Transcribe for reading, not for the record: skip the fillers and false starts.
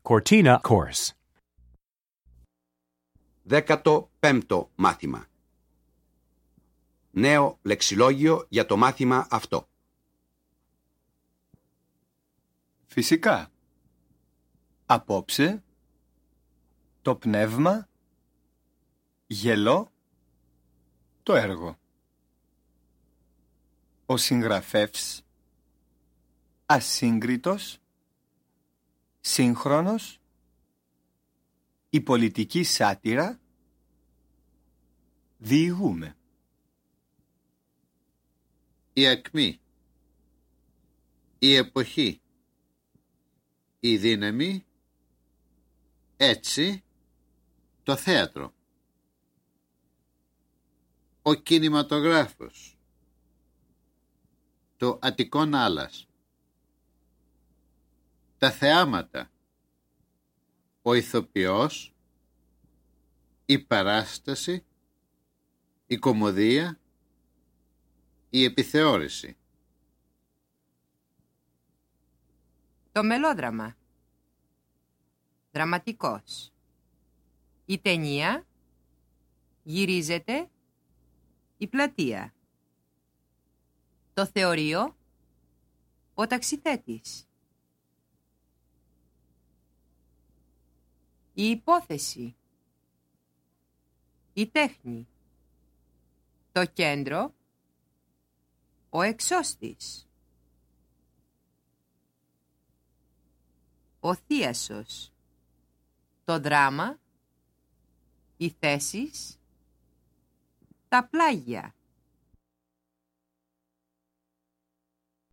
Cortina course. 15ο μάθημα. Νέο λεξιλόγιο για το μάθημα αυτό. Φυσικά. Απόψε, το πνεύμα, γελό, το έργο. Ο συγγραφεύς, ασύγκριτος, σύγχρονος, η πολιτική σάτυρα, διηγούμε. Η ακμή, η εποχή, η δύναμη, έτσι, το θέατρο. Ο κινηματογράφος, το Αττικόν Άλας, τα θεάματα, ο ηθοποιός, η παράσταση, η κωμωδία, η επιθεώρηση. Το μελόδραμα. Δραματικός. Η ταινία. Γυρίζεται. Η πλατεία. Το θεωρείο. Ο ταξιθέτης. Η υπόθεση. Η τέχνη. Το κέντρο. Ο εξώστης. Ο θίασος. Το δράμα. Οι θέσεις. Τα πλάγια.